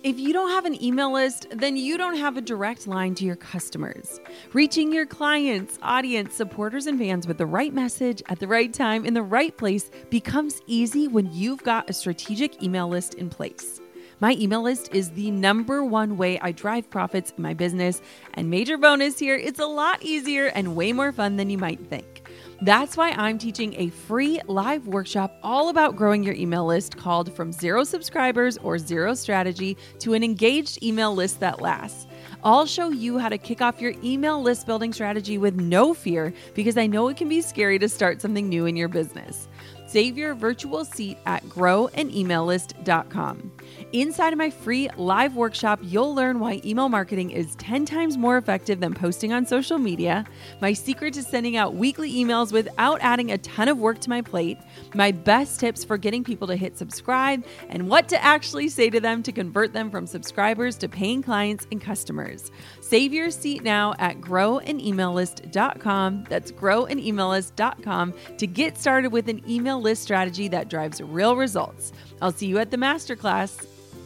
If you don't have an email list, then you don't have a direct line to your customers. Reaching your clients, audience, supporters, and fans with the right message at the right time in the right place becomes easy when you've got a strategic email list in place. My email list is the number one way I drive profits in my business, and major bonus here, it's a lot easier and way more fun than you might think. That's why I'm teaching a free live workshop all about growing your email list called From Zero Subscribers or Zero Strategy to an Engaged Email List That Lasts. I'll show you how to kick off your email list building strategy with no fear, because I know it can be scary to start something new in your business. Save your virtual seat at growanemaillist.com. Inside of my free live workshop, you'll learn why email marketing is 10 times more effective than posting on social media, my secret to sending out weekly emails without adding a ton of work to my plate, my best tips for getting people to hit subscribe, and what to actually say to them to convert them from subscribers to paying clients and customers. Save your seat now at growanemaillist.com. That's growanemaillist.com to get started with an email list strategy that drives real results. I'll see you at the masterclass.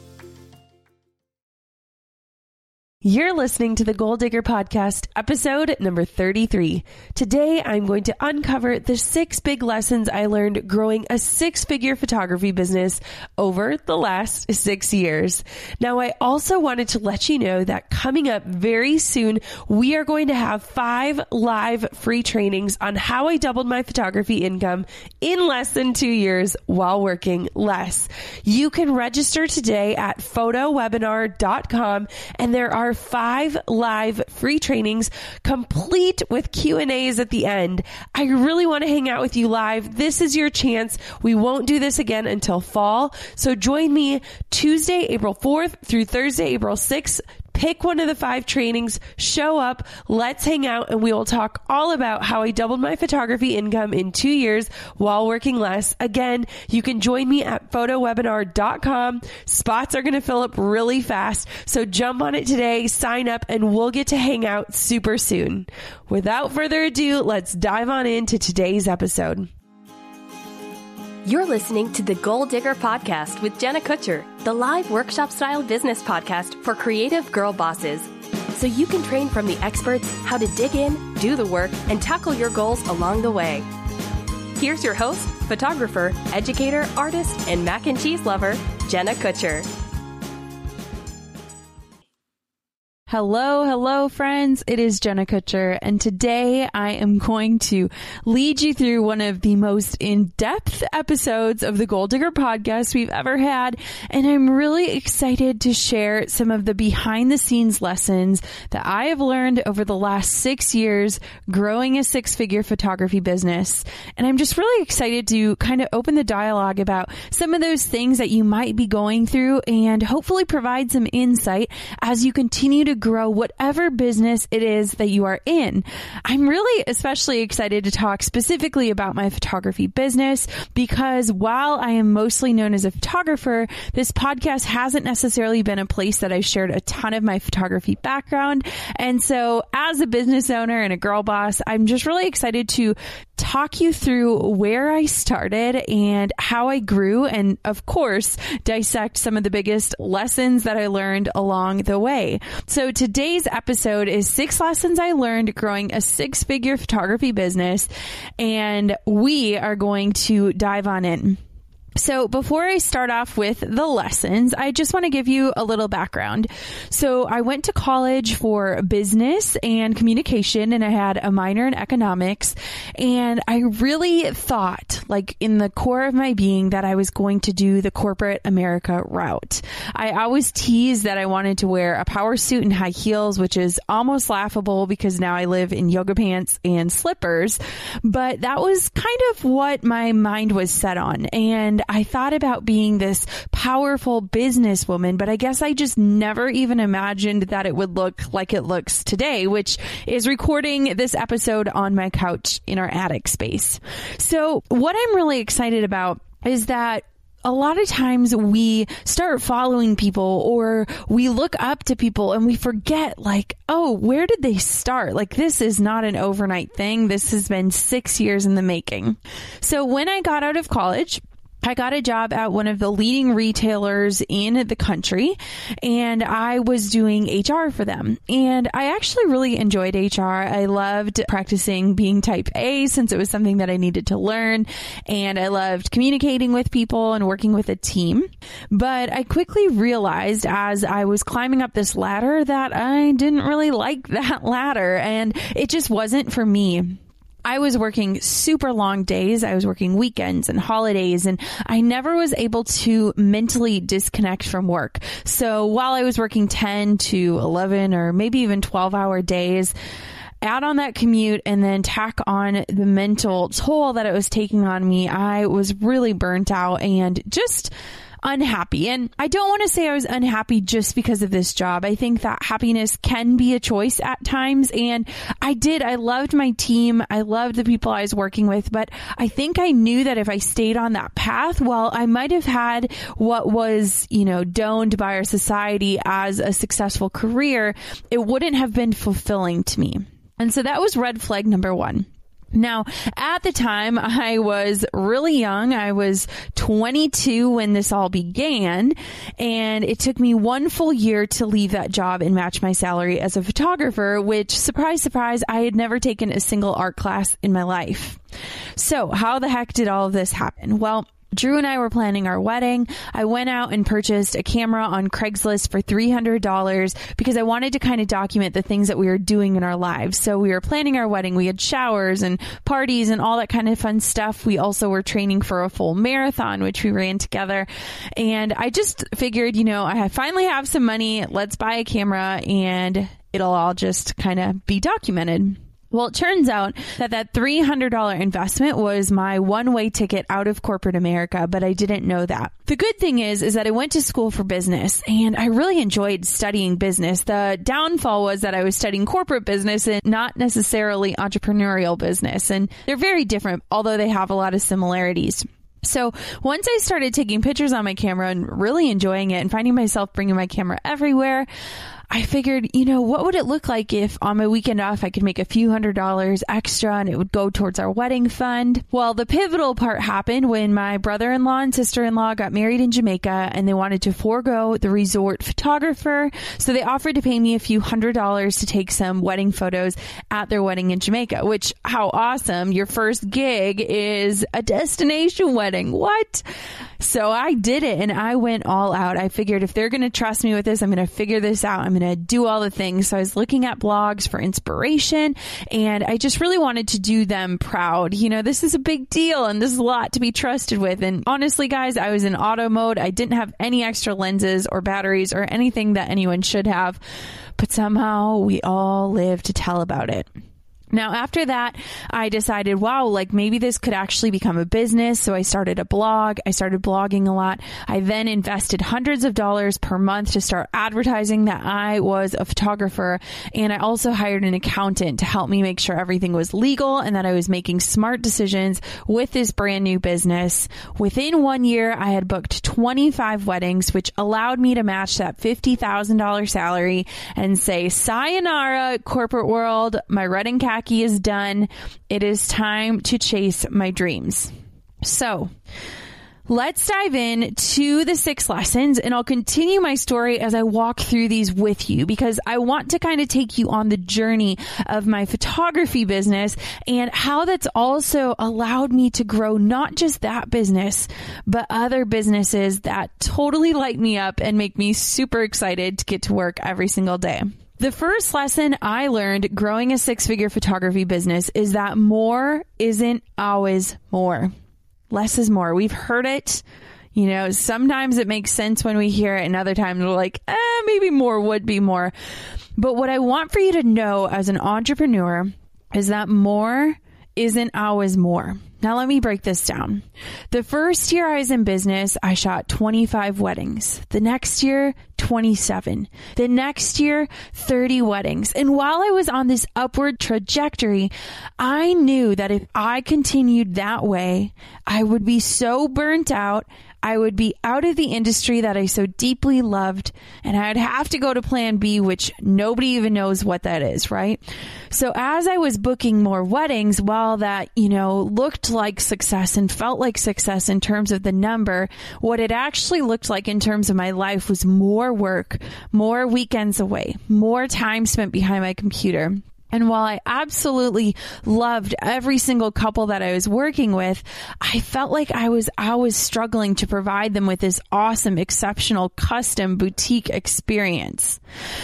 You're listening to the Goal Digger Podcast, episode number 33. Today, I'm going to uncover the 6 big lessons I learned growing a 6-figure photography business over the last 6 years. Now, I also wanted to let you know that coming up very soon, we are going to have 5 live free trainings on how I doubled my photography income in less than 2 years while working less. You can register today at photowebinar.com, and there are 5 live free trainings complete with Q&As at the end. I really want to hang out with you live. This is your chance. We won't do this again until fall. So join me Tuesday, April 4th through Thursday, April 6th. Pick one of the 5 trainings, show up, let's hang out, and we will talk all about how I doubled my photography income in 2 years while working less. Again, you can join me at photowebinar.com. Spots are going to fill up really fast, so jump on it today, sign up, and we'll get to hang out super soon. Without further ado, let's dive on into today's episode. You're listening to the Goal Digger Podcast with Jenna Kutcher, the live workshop-style business podcast for creative girl bosses. So you can train from the experts how to dig in, do the work, and tackle your goals along the way. Here's your host, photographer, educator, artist, and mac and cheese lover, Jenna Kutcher. Hello, friends. It is Jenna Kutcher, and today I am going to lead you through one of the most in-depth episodes of the Goal Digger Podcast we've ever had, and I'm really excited to share some of the behind-the-scenes lessons that I have learned over the last 6 years growing a 6-figure photography business. And I'm just really excited to kind of open the dialogue about some of those things that you might be going through and hopefully provide some insight as you continue to grow whatever business it is that you are in. I'm really especially excited to talk specifically about my photography business because while I am mostly known as a photographer, this podcast hasn't necessarily been a place that I've shared a ton of my photography background. And so as a business owner and a girl boss, I'm just really excited to talk you through where I started and how I grew, and of course, dissect some of the biggest lessons that I learned along the way. So today's episode is 6 lessons I learned growing a 6-figure photography business, and we are going to dive on in. So before I start off with the lessons, I just want to give you a little background. So I went to college for business and communication, and I had a minor in economics. And I really thought, like in the core of my being, that I was going to do the corporate America route. I always teased that I wanted to wear a power suit and high heels, which is almost laughable because now I live in yoga pants and slippers. But that was kind of what my mind was set on. And I thought about being this powerful businesswoman, but I guess I just never even imagined that it would look like it looks today, which is recording this episode on my couch in our attic space. So what I'm really excited about is that a lot of times we start following people or we look up to people and we forget like, oh, where did they start? Like this is not an overnight thing. This has been 6 years in the making. So when I got out of college, I got a job at one of the leading retailers in the country, and I was doing HR for them. And I actually really enjoyed HR. I loved practicing being type A since it was something that I needed to learn. And I loved communicating with people and working with a team. But I quickly realized as I was climbing up this ladder that I didn't really like that ladder, and it just wasn't for me. I was working super long days. I was working weekends and holidays, and I never was able to mentally disconnect from work. So while I was working 10 to 11 or maybe even 12-hour days, add on that commute and then tack on the mental toll that it was taking on me, I was really burnt out and just unhappy. And I don't want to say I was unhappy just because of this job. I think that happiness can be a choice at times. And I loved my team. I loved the people I was working with, but I think I knew that if I stayed on that path, well, I might have had what was, doned by our society as a successful career. It wouldn't have been fulfilling to me. And so that was red flag number one. Now, at the time, I was really young. I was 22 when this all began, and it took me 1 full year to leave that job and match my salary as a photographer, which, surprise, surprise, I had never taken a single art class in my life. So how the heck did all of this happen? Well, Drew and I were planning our wedding. I went out and purchased a camera on Craigslist for $300 because I wanted to kind of document the things that we were doing in our lives. So we were planning our wedding. We had showers and parties and all that kind of fun stuff. We also were training for a full marathon, which we ran together. And I just figured, I finally have some money. Let's buy a camera and it'll all just kind of be documented. Well, it turns out that $300 investment was my one-way ticket out of corporate America, but I didn't know that. The good thing is that I went to school for business, and I really enjoyed studying business. The downfall was that I was studying corporate business and not necessarily entrepreneurial business, and they're very different, although they have a lot of similarities. So once I started taking pictures on my camera and really enjoying it and finding myself bringing my camera everywhere, I figured, what would it look like if on my weekend off I could make a few $100s extra and it would go towards our wedding fund? Well, the pivotal part happened when my brother-in-law and sister-in-law got married in Jamaica and they wanted to forego the resort photographer. So they offered to pay me a few $100s to take some wedding photos at their wedding in Jamaica, which, how awesome. Your first gig is a destination wedding. What? So I did it and I went all out. I figured if they're going to trust me with this, I'm going to figure this out. I'm going to do all the things. So I was looking at blogs for inspiration and I just really wanted to do them proud. This is a big deal and this is a lot to be trusted with. And honestly, guys, I was in auto mode. I didn't have any extra lenses or batteries or anything that anyone should have, but somehow we all live to tell about it. Now, after that, I decided, wow, maybe this could actually become a business. So I started a blog. I started blogging a lot. I then invested hundreds of dollars per month to start advertising that I was a photographer. And I also hired an accountant to help me make sure everything was legal and that I was making smart decisions with this brand new business. Within 1 year, I had booked 25 weddings, which allowed me to match that $50,000 salary and say, sayonara, corporate world, my red and khaki is done. It is time to chase my dreams. So let's dive in to the 6 lessons, and I'll continue my story as I walk through these with you because I want to kind of take you on the journey of my photography business and how that's also allowed me to grow not just that business, but other businesses that totally light me up and make me super excited to get to work every single day. The first lesson I learned growing a 6-figure photography business is that more isn't always more. Less is more. We've heard it. Sometimes it makes sense when we hear it, and other times we're like, maybe more would be more. But what I want for you to know as an entrepreneur is that more isn't always more. Now, let me break this down. The first year I was in business, I shot 25 weddings. The next year, 27. The next year, 30 weddings. And while I was on this upward trajectory, I knew that if I continued that way, I would be so burnt out, I would be out of the industry that I so deeply loved, and I'd have to go to plan B, which nobody even knows what that is, right? So as I was booking more weddings, while that, looked like success and felt like success in terms of the number, what it actually looked like in terms of my life was more work, more weekends away, more time spent behind my computer. And while I absolutely loved every single couple that I was working with, I felt like I was struggling to provide them with this awesome, exceptional, custom boutique experience.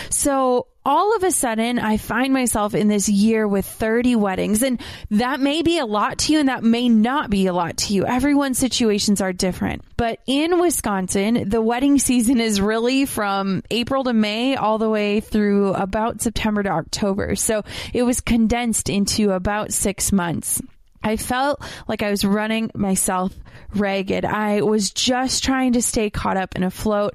So all of a sudden, I find myself in this year with 30 weddings, and that may be a lot to you and that may not be a lot to you. Everyone's situations are different. But in Wisconsin, the wedding season is really from April to May all the way through about September to October. So it was condensed into about 6 months. I felt like I was running myself ragged. I was just trying to stay caught up and afloat.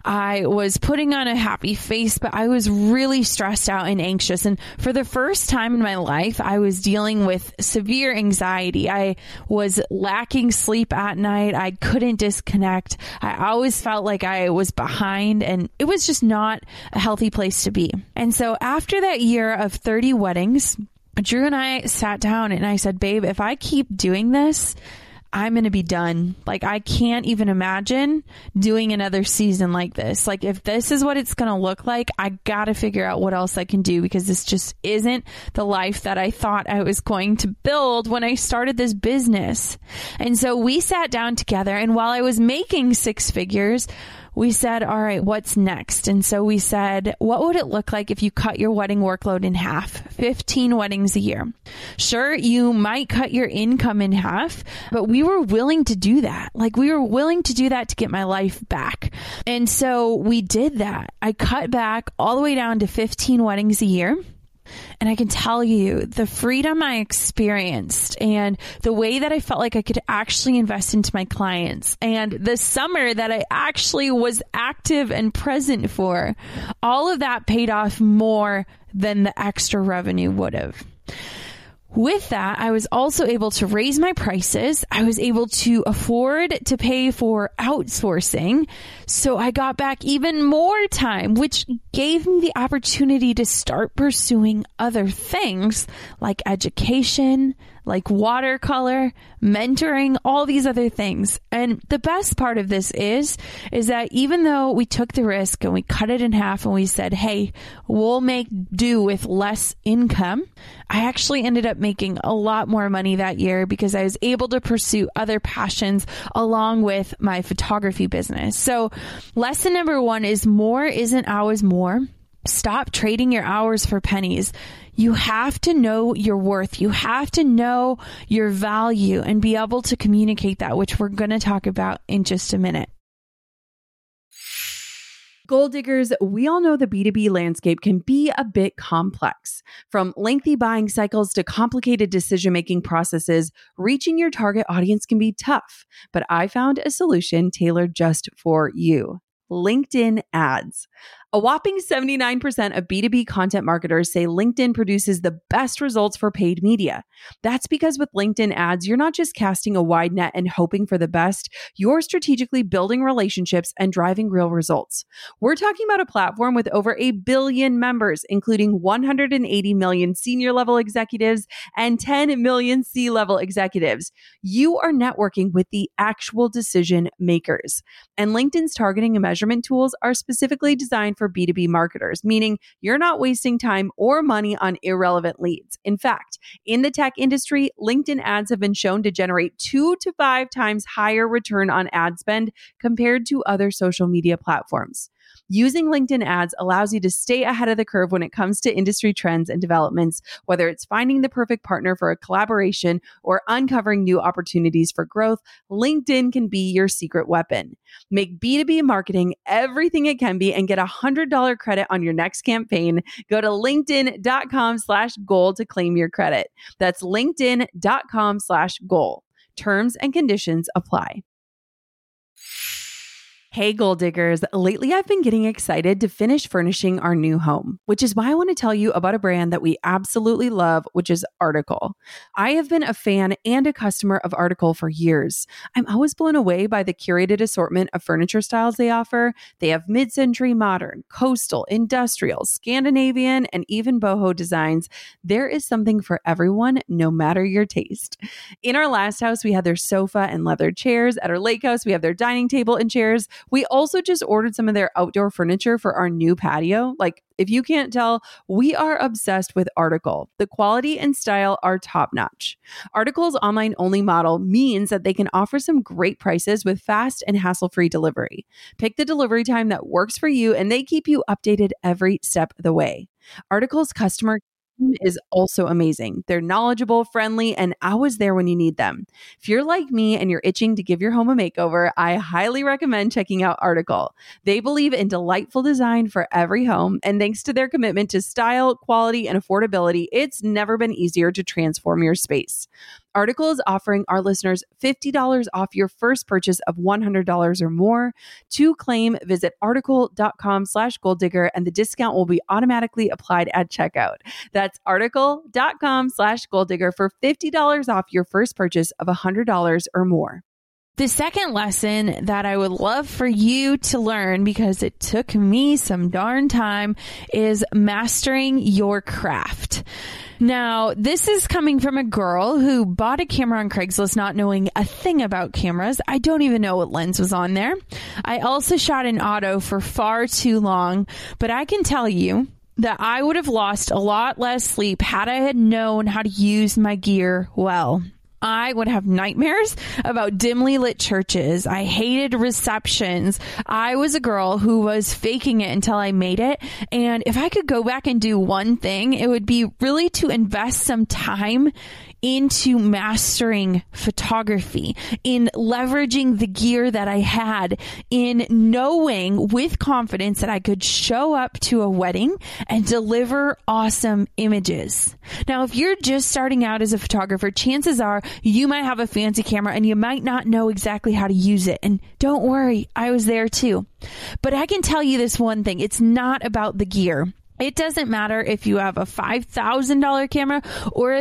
I was putting on a happy face, but I was really stressed out and anxious. And for the first time in my life, I was dealing with severe anxiety. I was lacking sleep at night. I couldn't disconnect. I always felt like I was behind, and it was just not a healthy place to be. And so after that year of 30 weddings, Drew and I sat down and I said, babe, if I keep doing this, I'm going to be done. Like, I can't even imagine doing another season like this. Like, if this is what it's going to look like, I got to figure out what else I can do, because this just isn't the life that I thought I was going to build when I started this business. And so we sat down together, and while I was making 6 figures, we said, all right, what's next? And so we said, what would it look like if you cut your wedding workload in half? 15 weddings a year. Sure, you might cut your income in half, but we were willing to do that. Like, we were willing to do that to get my life back. And so we did that. I cut back all the way down to 15 weddings a year. And I can tell you, the freedom I experienced and the way that I felt like I could actually invest into my clients, and the summer that I actually was active and present for, all of that paid off more than the extra revenue would have. With that, I was also able to raise my prices. I was able to afford to pay for outsourcing. So I got back even more time, which gave me the opportunity to start pursuing other things like education, like watercolor, mentoring, all these other things. And the best part of this is that even though we took the risk and we cut it in half and we said, hey, we'll make do with less income, I actually ended up making a lot more money that year because I was able to pursue other passions along with my photography business. So lesson number 1 is more isn't always more. Stop trading your hours for pennies. You have to know your worth. You have to know your value and be able to communicate that, which we're going to talk about in just a minute. Goal diggers, we all know the B2B landscape can be a bit complex. From lengthy buying cycles to complicated decision-making processes, reaching your target audience can be tough. But I found a solution tailored just for you: LinkedIn ads. A whopping 79% of B2B content marketers say LinkedIn produces the best results for paid media. That's because with LinkedIn ads, you're not just casting a wide net and hoping for the best, you're strategically building relationships and driving real results. We're talking about a platform with over 1 billion members, including 180 million senior level executives and 10 million C-level executives. You are networking with the actual decision makers. And LinkedIn's targeting and measurement tools are specifically designed for B2B marketers, meaning you're not wasting time or money on irrelevant leads. In fact, in the tech industry, LinkedIn ads have been shown to generate 2 to 5 times higher return on ad spend compared to other social media platforms. Using LinkedIn ads allows you to stay ahead of the curve when it comes to industry trends and developments, whether it's finding the perfect partner for a collaboration or uncovering new opportunities for growth. LinkedIn can be your secret weapon. Make B2B marketing everything it can be and get $100 credit on your next campaign. Go to linkedin.com/goal to claim your credit. That's linkedin.com/goal. Terms and conditions apply. Hey, Goal Diggers. Lately, I've been getting excited to finish furnishing our new home, which is why I want to tell you about a brand that we absolutely love, which is Article. I have been a fan and a customer of Article for years. I'm always blown away by the curated assortment of furniture styles they offer. They have mid-century modern, coastal, industrial, Scandinavian, and even boho designs. There is something for everyone, no matter your taste. In our last house, we had their sofa and leather chairs. At our lake house, we have their dining table and chairs. We also just ordered some of their outdoor furniture for our new patio. Like, if you can't tell, we are obsessed with Article. The quality and style are top-notch. Article's online-only model means that they can offer some great prices with fast and hassle-free delivery. Pick the delivery time that works for you, and they keep you updated every step of the way. Article's customer is also amazing. They're knowledgeable, friendly, and always there when you need them. If you're like me and you're itching to give your home a makeover, I highly recommend checking out Article. They believe in delightful design for every home, and thanks to their commitment to style, quality, and affordability, it's never been easier to transform your space. Article is offering our listeners $50 off your first purchase of $100 or more. To claim, visit article.com/goaldigger and the discount will be automatically applied at checkout. That's article.com/goaldigger for $50 off your first purchase of $100 or more. The second lesson that I would love for you to learn, because it took me some darn time, is mastering your craft. Now, this is coming from a girl who bought a camera on Craigslist not knowing a thing about cameras. I don't even know what lens was on there. I also shot in auto for far too long, but I can tell you that I would have lost a lot less sleep had I had known how to use my gear well. I would have nightmares about dimly lit churches. I hated receptions. I was a girl who was faking it until I made it. And if I could go back and do one thing, it would be really to invest some time into mastering photography, in leveraging the gear that I had, in knowing with confidence that I could show up to a wedding and deliver awesome images. Now, if you're just starting out as a photographer, chances are you might have a fancy camera and you might not know exactly how to use it. And don't worry, I was there too. But I can tell you this one thing, it's not about the gear. It doesn't matter if you have a $5,000 camera or a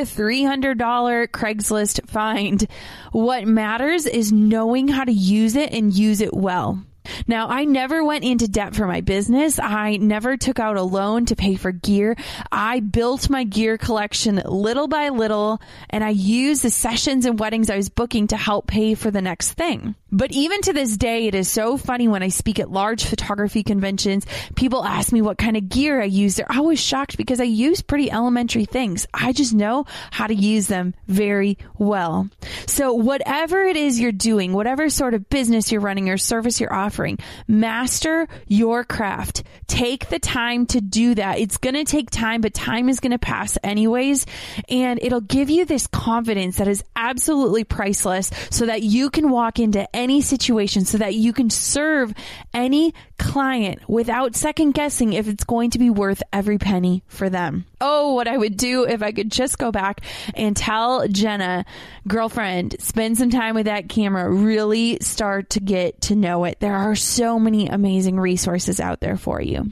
$300 Craigslist find. What matters is knowing how to use it and use it well. Now, I never went into debt for my business. I never took out a loan to pay for gear. I built my gear collection little by little, and I used the sessions and weddings I was booking to help pay for the next thing. But even to this day, it is so funny when I speak at large photography conventions, people ask me what kind of gear I use. They're always shocked because I use pretty elementary things. I just know how to use them very well. So whatever it is you're doing, whatever sort of business you're running or service you're offering, master your craft. Take the time to do that. It's going to take time, but time is going to pass anyways. And it'll give you this confidence that is absolutely priceless so that you can walk into any situation, so that you can serve any client without second guessing if it's going to be worth every penny for them. Oh, what I would do if I could just go back and tell Jenna, girlfriend, spend some time with that camera, really start to get to know it. There are so many amazing resources out there for you.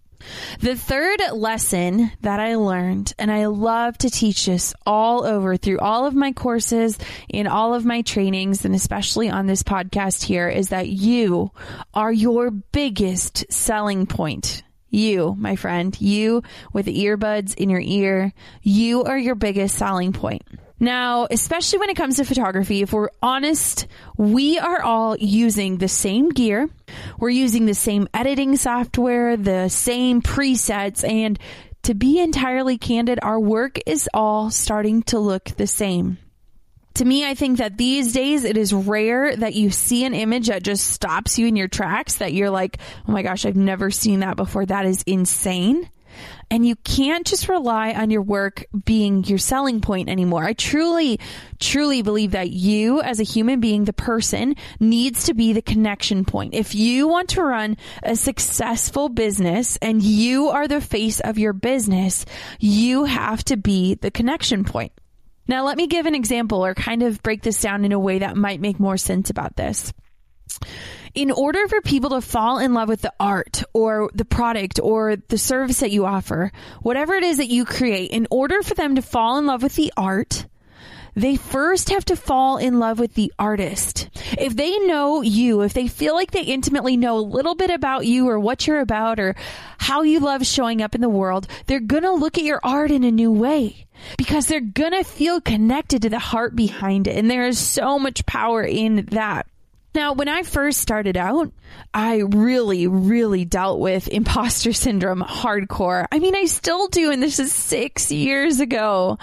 The third lesson that I learned, and I love to teach this all over through all of my courses, in all of my trainings, and especially on this podcast here, is that you are your biggest selling point. You, my friend, you with earbuds in your ear, you are your biggest selling point. Now, especially when it comes to photography, if we're honest, we are all using the same gear. We're using the same editing software, the same presets, and to be entirely candid, our work is all starting to look the same. To me, I think that these days it is rare that you see an image that just stops you in your tracks, that you're like, oh my gosh, I've never seen that before. That is insane. And you can't just rely on your work being your selling point anymore. I truly, truly believe that you as a human being, the person, needs to be the connection point. If you want to run a successful business and you are the face of your business, you have to be the connection point. Now, let me give an example or kind of break this down in a way that might make more sense about this. In order for people to fall in love with the art or the product or the service that you offer, whatever it is that you create, in order for them to fall in love with the art, they first have to fall in love with the artist. If they know you, if they feel like they intimately know a little bit about you or what you're about or how you love showing up in the world, they're going to look at your art in a new way because they're going to feel connected to the heart behind it. And there is so much power in that. Now, when I first started out, I really dealt with imposter syndrome hardcore. I mean, I still do, and this is 6 years ago.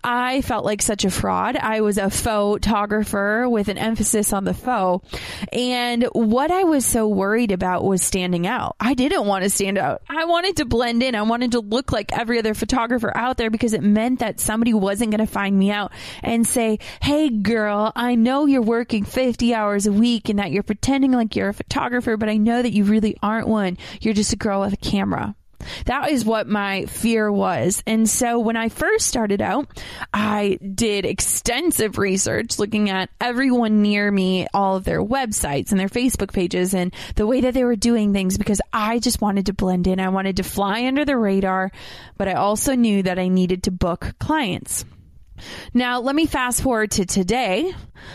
I felt like such a fraud. I was a photographer with an emphasis on the faux. And what I was so worried about was standing out. I didn't want to stand out. I wanted to blend in. I wanted to look like every other photographer out there because it meant that somebody wasn't going to find me out and say, hey, girl, I know you're working 50 hours a week and that you're pretending like you're a photographer, but I know that you really aren't one. You're just a girl with a camera. That is what my fear was. And so when I first started out, I did extensive research looking at everyone near me, all of their websites and their Facebook pages and the way that they were doing things because I just wanted to blend in. I wanted to fly under the radar, but I also knew that I needed to book clients. Now, let me fast forward to today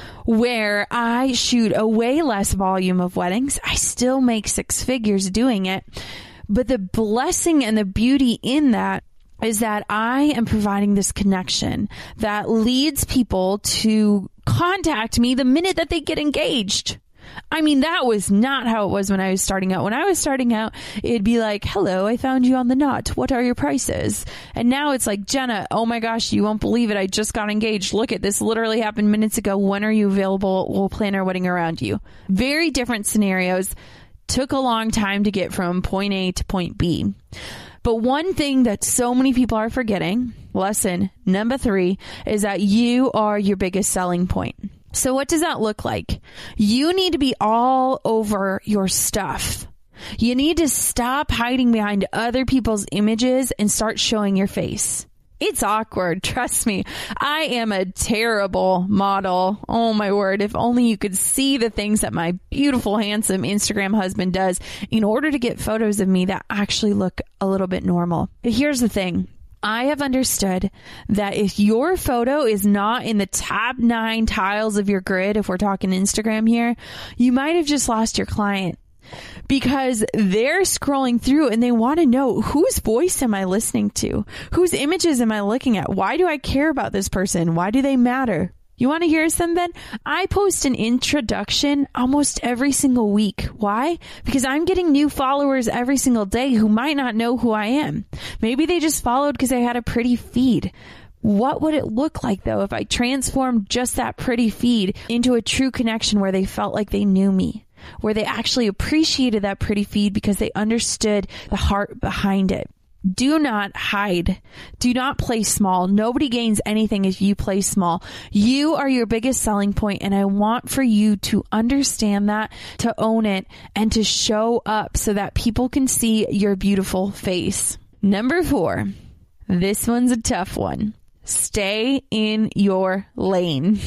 where I shoot a way less volume of weddings. I still make 6 figures doing it. But the blessing and the beauty in that is that I am providing this connection that leads people to contact me the minute that they get engaged. I mean, that was not how it was when I was starting out. When I was starting out, it'd be like, hello, I found you on the Knot. What are your prices? And now it's like, Jenna, oh my gosh, you won't believe it. I just got engaged. Look at this. Literally happened minutes ago. When are you available? We'll plan our wedding around you. Very different scenarios. Took a long time to get from point A to point B. But one thing that so many people are forgetting, lesson number 3, is that you are your biggest selling point. So what does that look like? You need to be all over your stuff. You need to stop hiding behind other people's images and start showing your face. It's awkward. Trust me. I am a terrible model. Oh my word. If only you could see the things that my beautiful, handsome Instagram husband does in order to get photos of me that actually look a little bit normal. But here's the thing. I have understood that if your photo is not in the top 9 tiles of your grid, if we're talking Instagram here, you might have just lost your client because they're scrolling through and they want to know, whose voice am I listening to? Whose images am I looking at? Why do I care about this person? Why do they matter? You want to hear something? I post an introduction almost every single week. Why? Because I'm getting new followers every single day who might not know who I am. Maybe they just followed because I had a pretty feed. What would it look like, though, if I transformed just that pretty feed into a true connection where they felt like they knew me, where they actually appreciated that pretty feed because they understood the heart behind it? Do not hide. Do not play small. Nobody gains anything if you play small. You are your biggest selling point, and I want for you to understand that, to own it, and to show up so that people can see your beautiful face. Number 4. This one's a tough one. Stay in your lane.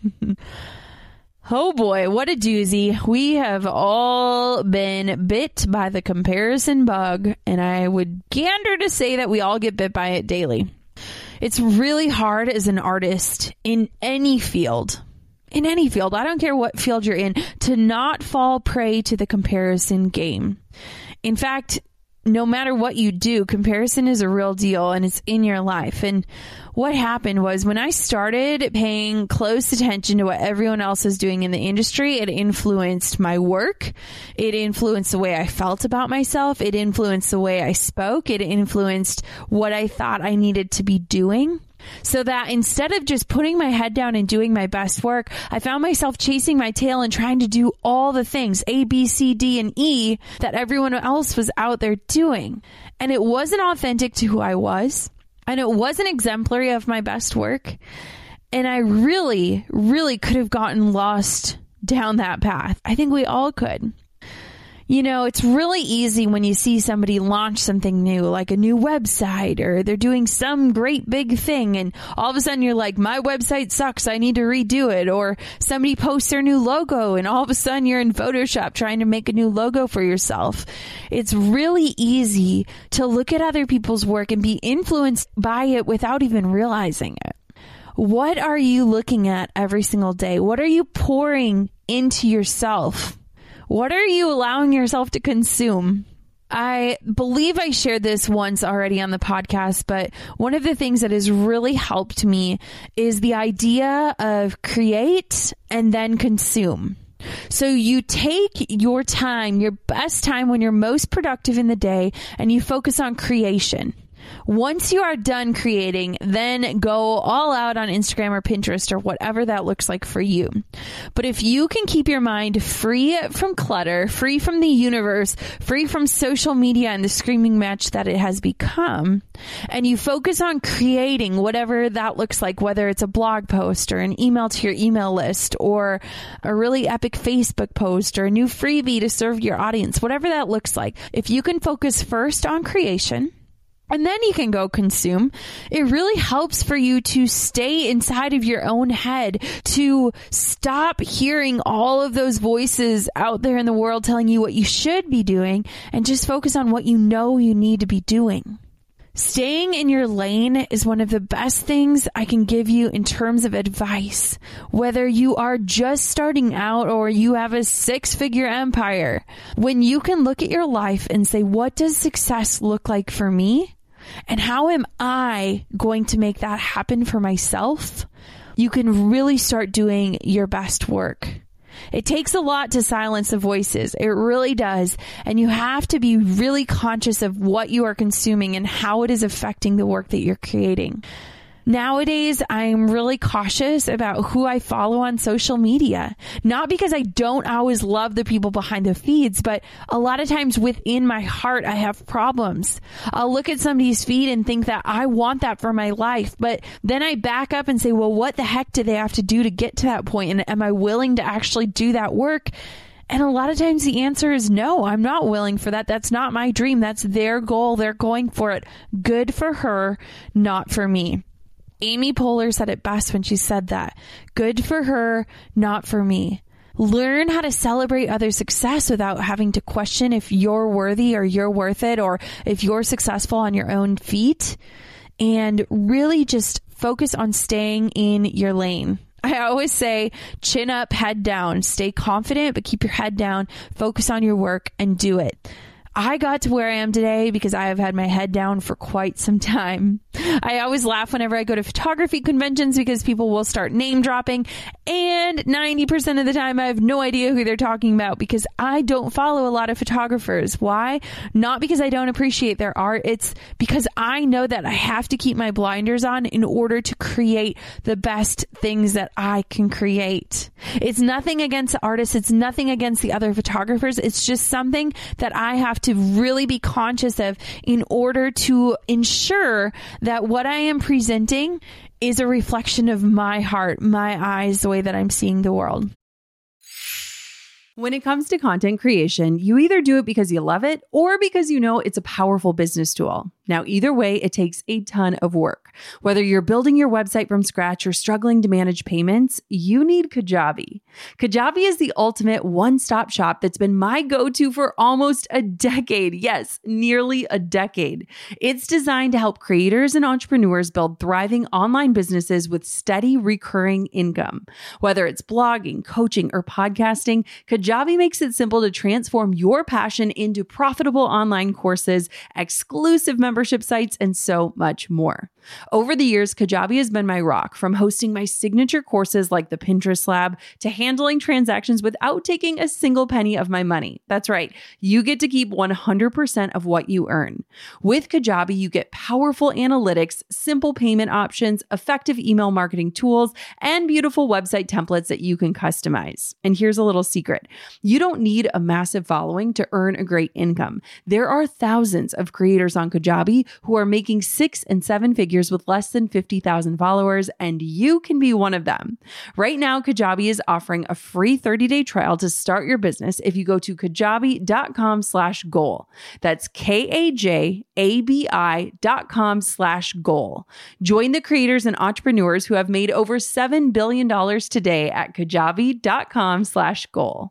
Oh boy, what a doozy. We have all been bit by the comparison bug, and I would gander to say that we all get bit by it daily. It's really hard as an artist in any field. I don't care what field you're in, to not fall prey to the comparison game. In fact, no matter what you do, comparison is a real deal and it's in your life. And what happened was when I started paying close attention to what everyone else was doing in the industry, it influenced my work. It influenced the way I felt about myself. It influenced the way I spoke. It influenced what I thought I needed to be doing. So that instead of just putting my head down and doing my best work, I found myself chasing my tail and trying to do all the things, A, B, C, D, and E, that everyone else was out there doing. And it wasn't authentic to who I was. And it wasn't exemplary of my best work. And I really could have gotten lost down that path. I think we all could. You know, it's really easy when you see somebody launch something new, like a new website, or they're doing some great big thing, and all of a sudden you're like, my website sucks, I need to redo it. Or somebody posts their new logo, and all of a sudden you're in Photoshop trying to make a new logo for yourself. It's really easy to look at other people's work and be influenced by it without even realizing it. What are you looking at every single day? What are you pouring into yourself? What are you allowing yourself to consume? I believe I shared this once already on the podcast, but one of the things that has really helped me is the idea of create and then consume. So you take your time, your best time when you're most productive in the day, and you focus on creation. Once you are done creating, then go all out on Instagram or Pinterest or whatever that looks like for you. But if you can keep your mind free from clutter, free from the universe, free from social media and the screaming match that it has become, and you focus on creating whatever that looks like, whether it's a blog post or an email to your email list or a really epic Facebook post or a new freebie to serve your audience, whatever that looks like, if you can focus first on creation, and then you can go consume, it really helps for you to stay inside of your own head, to stop hearing all of those voices out there in the world telling you what you should be doing, and just focus on what you know you need to be doing. Staying in your lane is one of the best things I can give you in terms of advice. Whether you are just starting out or you have a 6-figure empire, when you can look at your life and say, what does success look like for me? And how am I going to make that happen for myself? You can really start doing your best work. It takes a lot to silence the voices. It really does. And you have to be really conscious of what you are consuming and how it is affecting the work that you're creating. Nowadays, I'm really cautious about who I follow on social media. Not because I don't always love the people behind the feeds, but a lot of times within my heart, I have problems. I'll look at somebody's feed and think that I want that for my life, but then I back up and say, well, what the heck do they have to do to get to that point? And am I willing to actually do that work? And a lot of times the answer is no, I'm not willing for that. That's not my dream. That's their goal. They're going for it. Good for her, not for me. Amy Poehler said it best when she said that. Good for her, not for me. Learn how to celebrate other success without having to question if you're worthy or you're worth it or if you're successful on your own feet. And really just focus on staying in your lane. I always say, chin up, head down. Stay confident, but keep your head down. Focus on your work and do it. I got to where I am today because I have had my head down for quite some time. I always laugh whenever I go to photography conventions because people will start name dropping, and 90% of the time I have no idea who they're talking about because I don't follow a lot of photographers. Why? Not because I don't appreciate their art. It's because I know that I have to keep my blinders on in order to create the best things that I can create. It's nothing against the artists. It's nothing against the other photographers. It's just something that I have to really be conscious of in order to ensure that what I am presenting is a reflection of my heart, my eyes, the way that I'm seeing the world. When it comes to content creation, you either do it because you love it or because you know it's a powerful business tool. Now, either way, it takes a ton of work. Whether you're building your website from scratch or struggling to manage payments, you need Kajabi. Kajabi is the ultimate one-stop shop that's been my go-to for almost a decade. Yes, nearly a decade. It's designed to help creators and entrepreneurs build thriving online businesses with steady recurring income. Whether it's blogging, coaching, or podcasting, Kajabi makes it simple to transform your passion into profitable online courses, exclusive membership sites, and so much more. Over the years, Kajabi has been my rock, from hosting my signature courses like the Pinterest Lab to handling transactions without taking a single penny of my money. That's right. You get to keep 100% of what you earn. With Kajabi, you get powerful analytics, simple payment options, effective email marketing tools, and beautiful website templates that you can customize. And here's a little secret. You don't need a massive following to earn a great income. There are thousands of creators on Kajabi who are making 6 and 7 figures figures with less than 50,000 followers, and you can be one of them. Right now, Kajabi is offering a free 30-day trial to start your business if you go to kajabi.com/goal. That's KAJABI.com/goal. Join the creators and entrepreneurs who have made over $7 billion today at kajabi.com/goal.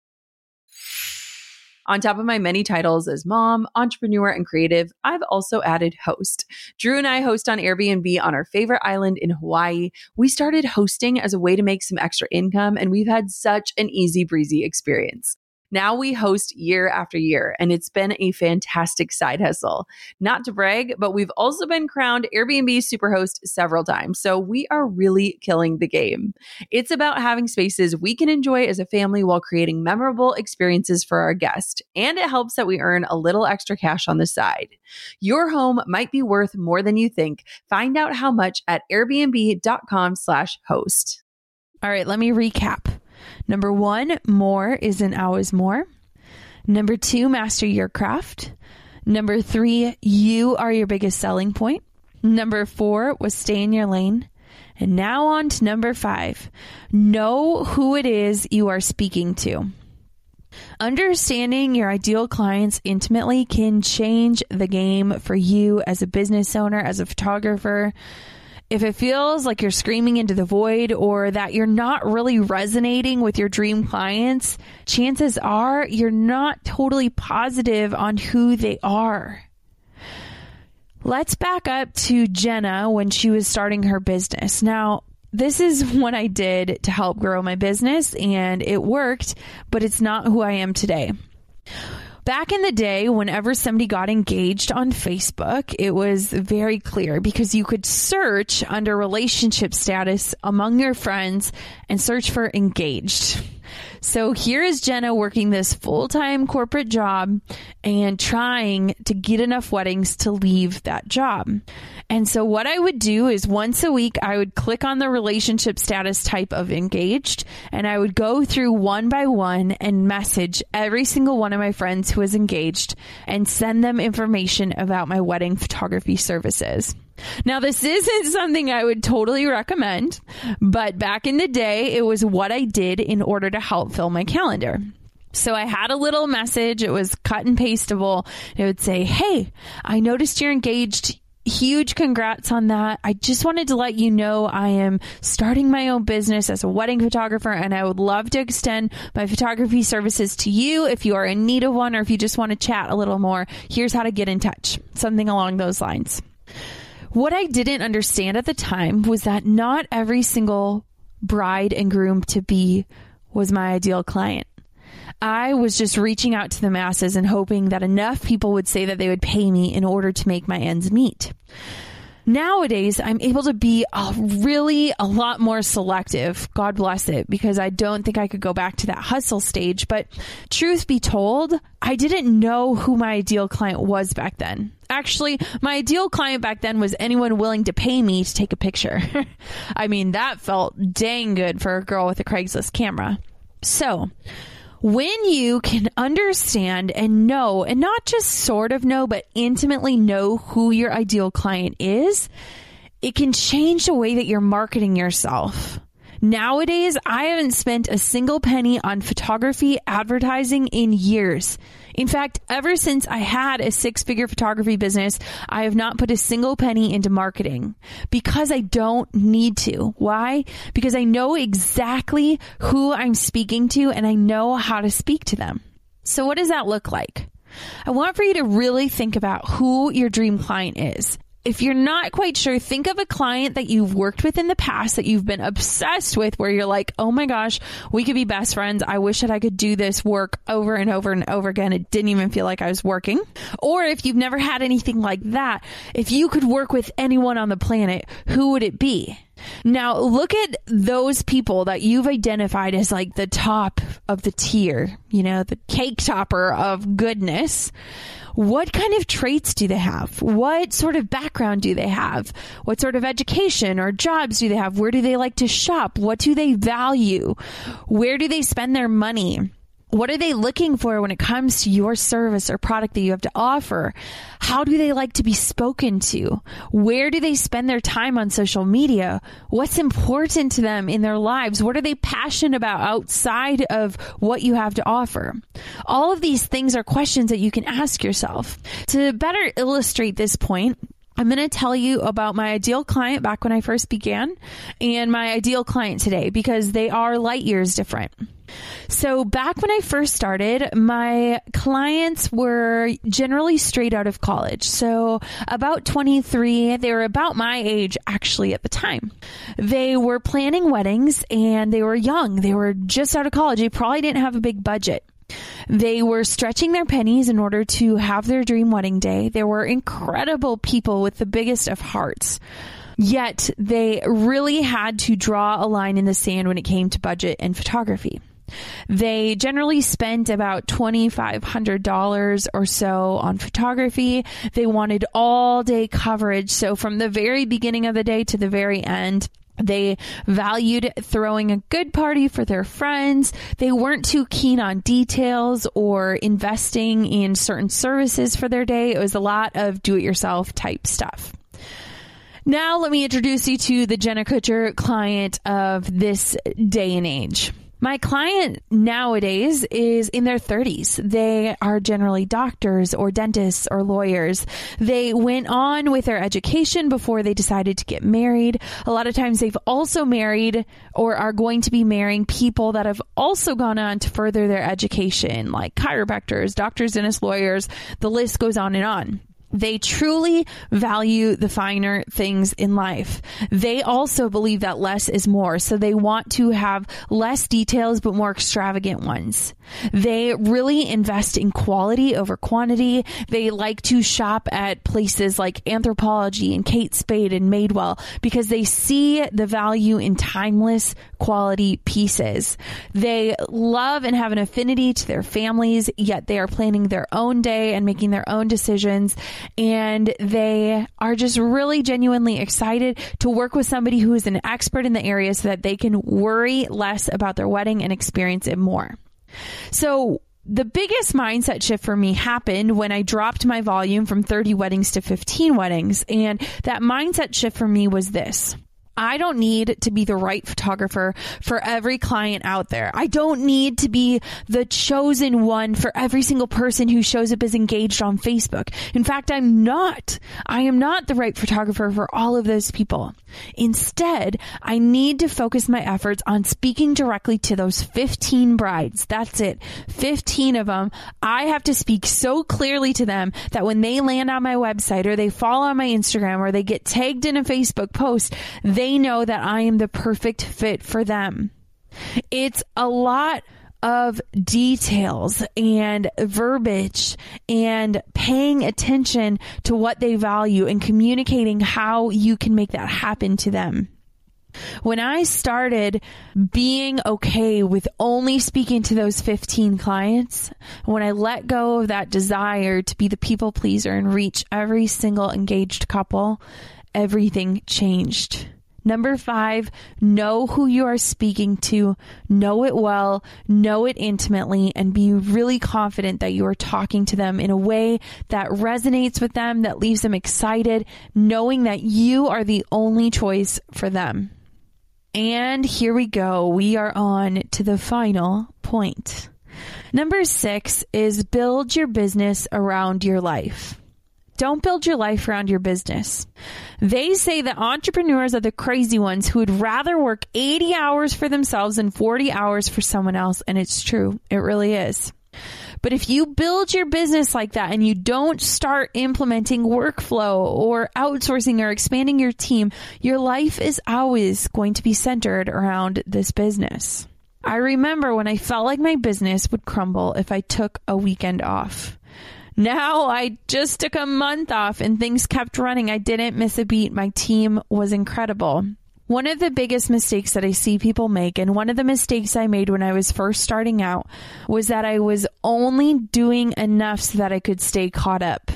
On top of my many titles as mom, entrepreneur, and creative, I've also added host. Drew and I host on Airbnb on our favorite island in Hawaii. We started hosting as a way to make some extra income, and we've had such an easy breezy experience. Now we host year after year, and it's been a fantastic side hustle. Not to brag, but we've also been crowned Airbnb Superhost several times, so we are really killing the game. It's about having spaces we can enjoy as a family while creating memorable experiences for our guests, and it helps that we earn a little extra cash on the side. Your home might be worth more than you think. Find out how much at airbnb.com/host. All right, let me recap. Number 1, more isn't always more. Number 2, master your craft. Number 3, you are your biggest selling point. Number 4 was stay in your lane. And now on to number 5, know who it is you are speaking to. Understanding your ideal clients intimately can change the game for you as a business owner, as a photographer. If it feels like you're screaming into the void or that you're not really resonating with your dream clients, chances are you're not totally positive on who they are. Let's back up to Jenna when she was starting her business. Now, this is what I did to help grow my business, and it worked, but it's not who I am today. Back in the day, whenever somebody got engaged on Facebook, it was very clear because you could search under relationship status among your friends and search for engaged. So here is Jenna working this full-time corporate job and trying to get enough weddings to leave that job. And so what I would do is once a week, I would click on the relationship status type of engaged, and I would go through one by one and message every single one of my friends who was engaged and send them information about my wedding photography services. Now, this isn't something I would totally recommend, but back in the day, it was what I did in order to help fill my calendar. So I had a little message. It was cut and pastable. It would say, "Hey, I noticed you're engaged. Huge congrats on that. I just wanted to let you know I am starting my own business as a wedding photographer, and I would love to extend my photography services to you if you are in need of one or if you just want to chat a little more. Here's how to get in touch." Something along those lines. What I didn't understand at the time was that not every single bride and groom to be was my ideal client. I was just reaching out to the masses and hoping that enough people would say that they would pay me in order to make my ends meet. Nowadays, I'm able to be a lot more selective. God bless it, because I don't think I could go back to that hustle stage. But truth be told, I didn't know who my ideal client was back then. Actually, my ideal client back then was anyone willing to pay me to take a picture. I mean, that felt dang good for a girl with a Craigslist camera. So, when you can understand and know, and not just sort of know, but intimately know who your ideal client is, it can change the way that you're marketing yourself. Nowadays, I haven't spent a single penny on photography advertising in years. In fact, ever since I had a 6-figure photography business, I have not put a single penny into marketing because I don't need to. Why? Because I know exactly who I'm speaking to and I know how to speak to them. So what does that look like? I want for you to really think about who your dream client is. If you're not quite sure, think of a client that you've worked with in the past that you've been obsessed with, where you're like, oh my gosh, we could be best friends. I wish that I could do this work over and over and over again. It didn't even feel like I was working. Or if you've never had anything like that, if you could work with anyone on the planet, who would it be? Now, look at those people that you've identified as like the top of the tier, the cake topper of goodness. What kind of traits do they have? What sort of background do they have? What sort of education or jobs do they have? Where do they like to shop? What do they value? Where do they spend their money? What are they looking for when it comes to your service or product that you have to offer? How do they like to be spoken to? Where do they spend their time on social media? What's important to them in their lives? What are they passionate about outside of what you have to offer? All of these things are questions that you can ask yourself. To better illustrate this point, I'm going to tell you about my ideal client back when I first began and my ideal client today, because they are light years different. So back when I first started, my clients were generally straight out of college. So about 23, they were about my age actually at the time. They were planning weddings and they were young. They were just out of college. They probably didn't have a big budget. They were stretching their pennies in order to have their dream wedding day. They were incredible people with the biggest of hearts. Yet they really had to draw a line in the sand when it came to budget and photography. They generally spent about $2,500 or so on photography. They wanted all day coverage. So from the very beginning of the day to the very end, they valued throwing a good party for their friends. They weren't too keen on details or investing in certain services for their day. It was a lot of do-it-yourself type stuff. Now let me introduce you to the Jenna Kutcher client of this day and age. My client nowadays is in their 30s. They are generally doctors or dentists or lawyers. They went on with their education before they decided to get married. A lot of times they've also married or are going to be marrying people that have also gone on to further their education, like chiropractors, doctors, dentists, lawyers. The list goes on and on. They truly value the finer things in life. They also believe that less is more. So they want to have less details, but more extravagant ones. They really invest in quality over quantity. They like to shop at places like Anthropologie and Kate Spade and Madewell because they see the value in timeless quality pieces. They love and have an affinity to their families, yet they are planning their own day and making their own decisions. And they are just really genuinely excited to work with somebody who is an expert in the area so that they can worry less about their wedding and experience it more. So the biggest mindset shift for me happened when I dropped my volume from 30 weddings to 15 weddings. And that mindset shift for me was this. I don't need to be the right photographer for every client out there. I don't need to be the chosen one for every single person who shows up as engaged on Facebook. In fact, I am not the right photographer for all of those people. Instead, I need to focus my efforts on speaking directly to those 15 brides. That's it. 15 of them. I have to speak so clearly to them that when they land on my website or they follow on my Instagram or they get tagged in a Facebook post, they know that I am the perfect fit for them. It's a lot of details and verbiage and paying attention to what they value and communicating how you can make that happen to them. When I started being okay with only speaking to those 15 clients, when I let go of that desire to be the people pleaser and reach every single engaged couple, everything changed. Number 5, know who you are speaking to, know it well, know it intimately, and be really confident that you are talking to them in a way that resonates with them, that leaves them excited, knowing that you are the only choice for them. And here we go. We are on to the final point. Number 6 is build your business around your life. Don't build your life around your business. They say that entrepreneurs are the crazy ones who would rather work 80 hours for themselves than 40 hours for someone else. And it's true. It really is. But if you build your business like that and you don't start implementing workflow or outsourcing or expanding your team, your life is always going to be centered around this business. I remember when I felt like my business would crumble if I took a weekend off. Now I just took a month off and things kept running. I didn't miss a beat. My team was incredible. One of the biggest mistakes that I see people make, and one of the mistakes I made when I was first starting out, was that I was only doing enough so that I could stay caught up.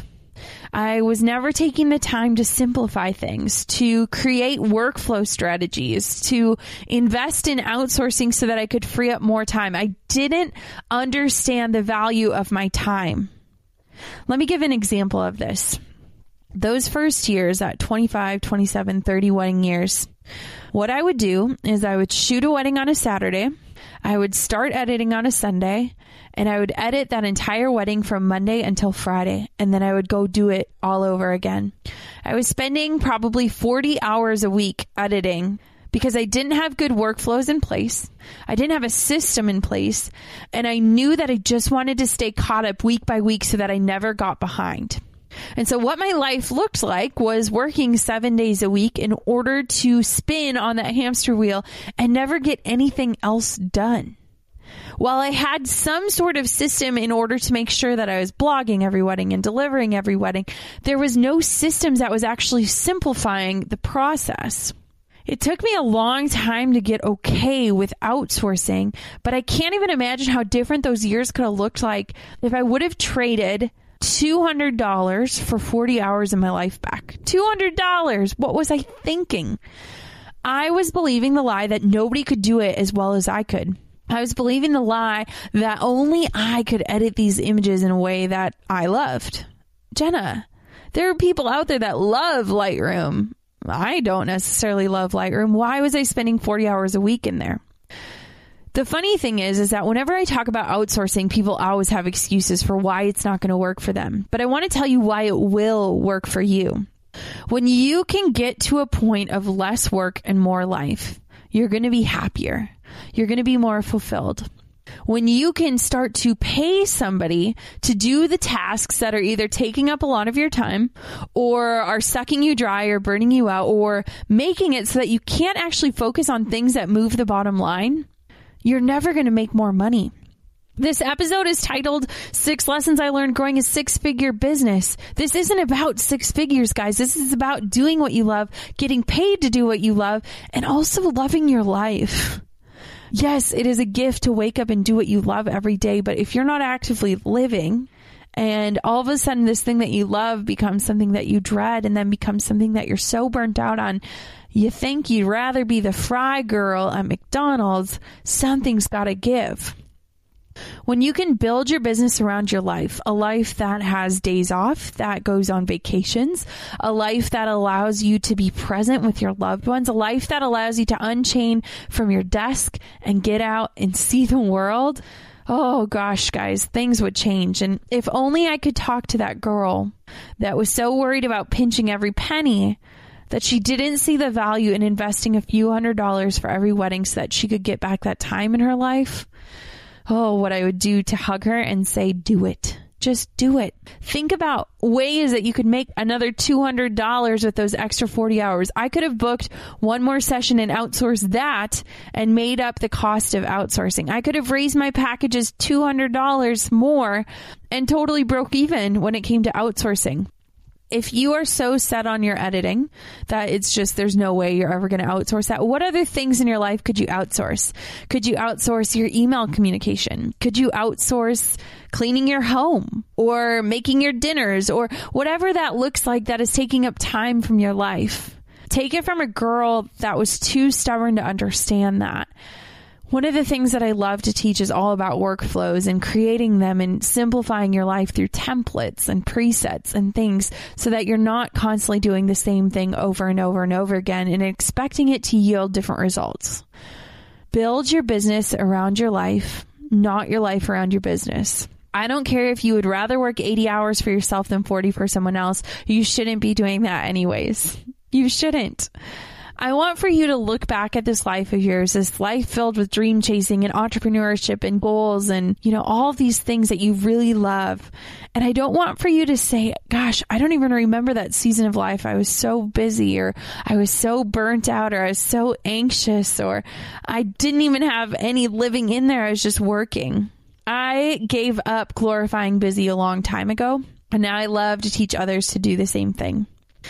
I was never taking the time to simplify things, to create workflow strategies, to invest in outsourcing so that I could free up more time. I didn't understand the value of my time. Let me give an example of this. Those first years at 25, 27, 30 wedding years, what I would do is I would shoot a wedding on a Saturday. I would start editing on a Sunday, and I would edit that entire wedding from Monday until Friday, and then I would go do it all over again. I was spending probably 40 hours a week editing because I didn't have good workflows in place. I didn't have a system in place, and I knew that I just wanted to stay caught up week by week so that I never got behind. And so what my life looked like was working 7 days a week in order to spin on that hamster wheel and never get anything else done. While I had some sort of system in order to make sure that I was blogging every wedding and delivering every wedding, there was no systems that was actually simplifying the process. It took me a long time to get okay with outsourcing, but I can't even imagine how different those years could have looked like if I would have traded $200 for 40 hours of my life back. $200. What was I thinking? I was believing the lie that nobody could do it as well as I could. I was believing the lie that only I could edit these images in a way that I loved. Jenna, there are people out there that love Lightroom. I don't necessarily love Lightroom. Why was I spending 40 hours a week in there? The funny thing is that whenever I talk about outsourcing, people always have excuses for why it's not going to work for them. But I want to tell you why it will work for you. When you can get to a point of less work and more life, you're going to be happier. You're going to be more fulfilled. When you can start to pay somebody to do the tasks that are either taking up a lot of your time or are sucking you dry or burning you out or making it so that you can't actually focus on things that move the bottom line, you're never going to make more money. This episode is titled 6 Lessons I Learned Growing a Six-Figure Business. This isn't about six figures, guys. This is about doing what you love, getting paid to do what you love, and also loving your life. Yes, it is a gift to wake up and do what you love every day, but if you're not actively living and all of a sudden this thing that you love becomes something that you dread and then becomes something that you're so burnt out on, you think you'd rather be the fry girl at McDonald's, something's got to give. When you can build your business around your life, a life that has days off, that goes on vacations, a life that allows you to be present with your loved ones, a life that allows you to unchain from your desk and get out and see the world, oh gosh, guys, things would change. And if only I could talk to that girl that was so worried about pinching every penny that she didn't see the value in investing a few $100s for every wedding so that she could get back that time in her life. Oh, what I would do to hug her and say, do it. Just do it. Think about ways that you could make another $200 with those extra 40 hours. I could have booked one more session and outsourced that and made up the cost of outsourcing. I could have raised my packages $200 more and totally broke even when it came to outsourcing. If you are so set on your editing that it's just, there's no way you're ever going to outsource that, what other things in your life could you outsource? Could you outsource your email communication? Could you outsource cleaning your home or making your dinners or whatever that looks like that is taking up time from your life? Take it from a girl that was too stubborn to understand that. One of the things that I love to teach is all about workflows and creating them and simplifying your life through templates and presets and things so that you're not constantly doing the same thing over and over and over again and expecting it to yield different results. Build your business around your life, not your life around your business. I don't care if you would rather work 80 hours for yourself than 40 for someone else. You shouldn't be doing that anyways. You shouldn't. I want for you to look back at this life of yours, this life filled with dream chasing and entrepreneurship and goals and, all these things that you really love. And I don't want for you to say, gosh, I don't even remember that season of life. I was so busy, or I was so burnt out, or I was so anxious, or I didn't even have any living in there. I was just working. I gave up glorifying busy a long time ago, and now I love to teach others to do the same thing.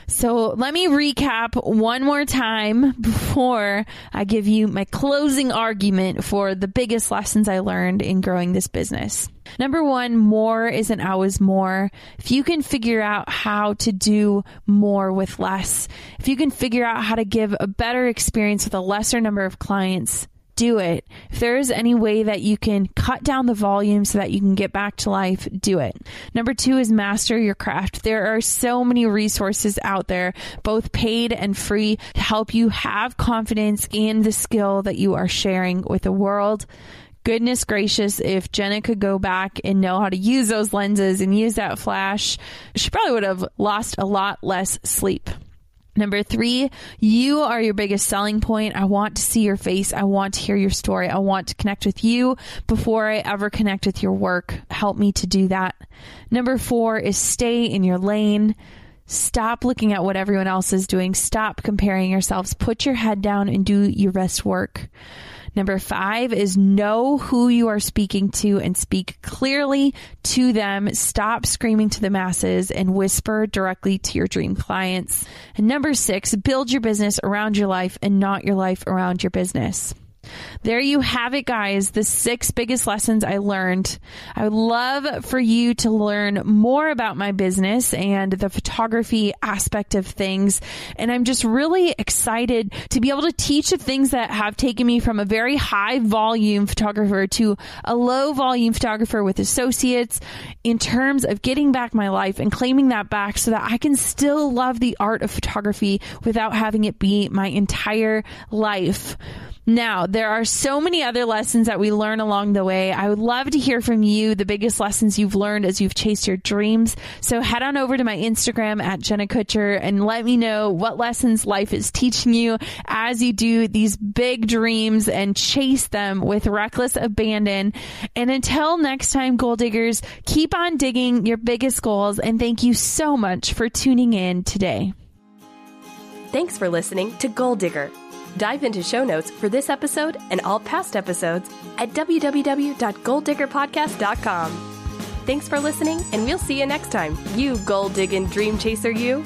So let me recap one more time before I give you my closing argument for the biggest lessons I learned in growing this business. Number one, more isn't always more. If you can figure out how to do more with less, if you can figure out how to give a better experience with a lesser number of clients, do it. If there is any way that you can cut down the volume so that you can get back to life, do it. Number two is master your craft. There are so many resources out there, both paid and free, to help you have confidence in the skill that you are sharing with the world. Goodness gracious, if Jenna could go back and know how to use those lenses and use that flash, she probably would have lost a lot less sleep. Number three, you are your biggest selling point. I want to see your face. I want to hear your story. I want to connect with you before I ever connect with your work. Help me to do that. Number four is stay in your lane. Stop looking at what everyone else is doing. Stop comparing yourselves. Put your head down and do your best work. Number five is know who you are speaking to and speak clearly to them. Stop screaming to the masses and whisper directly to your dream clients. And number six, build your business around your life and not your life around your business. There you have it, guys. The 6 biggest lessons I learned. I would love for you to learn more about my business and the photography aspect of things. And I'm just really excited to be able to teach the things that have taken me from a very high volume photographer to a low volume photographer with associates in terms of getting back my life and claiming that back so that I can still love the art of photography without having it be my entire life. Now, there are so many other lessons that we learn along the way. I would love to hear from you, the biggest lessons you've learned as you've chased your dreams. So head on over to my Instagram at Jenna Kutcher and let me know what lessons life is teaching you as you do these big dreams and chase them with reckless abandon. And until next time, goal diggers, keep on digging your biggest goals. And thank you so much for tuning in today. Thanks for listening to Goal Digger. Dive into show notes for this episode and all past episodes at www.goaldiggerpodcast.com. Thanks for listening, and we'll see you next time, you goal-digging dream chaser you.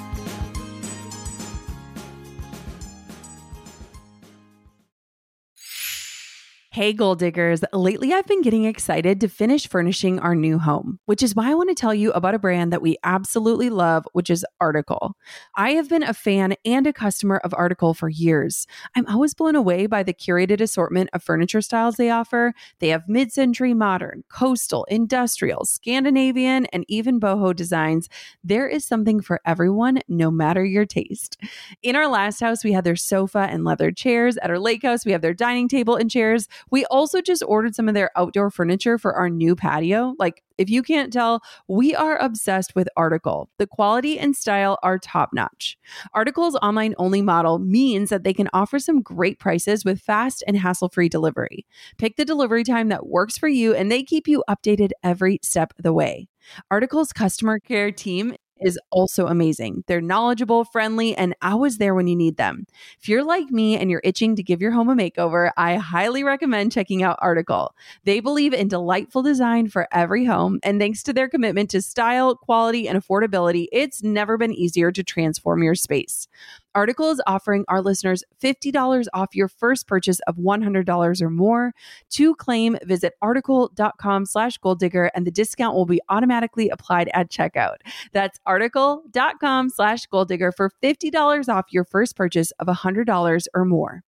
Hey, goal diggers. Lately, I've been getting excited to finish furnishing our new home, which is why I want to tell you about a brand that we absolutely love, which is Article. I have been a fan and a customer of Article for years. I'm always blown away by the curated assortment of furniture styles they offer. They have mid-century modern, coastal, industrial, Scandinavian, and even boho designs. There is something for everyone, no matter your taste. In our last house, we had their sofa and leather chairs. At our lake house, we have their dining table and chairs. We also just ordered some of their outdoor furniture for our new patio. Like, if you can't tell, we are obsessed with Article. The quality and style are top-notch. Article's online-only model means that they can offer some great prices with fast and hassle-free delivery. Pick the delivery time that works for you, and they keep you updated every step of the way. Article's customer care team is also amazing. They're knowledgeable, friendly, and always there when you need them. If you're like me and you're itching to give your home a makeover, I highly recommend checking out Article. They believe in delightful design for every home, and thanks to their commitment to style, quality, and affordability, it's never been easier to transform your space. Article is offering our listeners $50 off your first purchase of $100 or more. To claim, visit article.com/goaldigger and the discount will be automatically applied at checkout. That's article.com/goaldigger for $50 off your first purchase of $100 or more.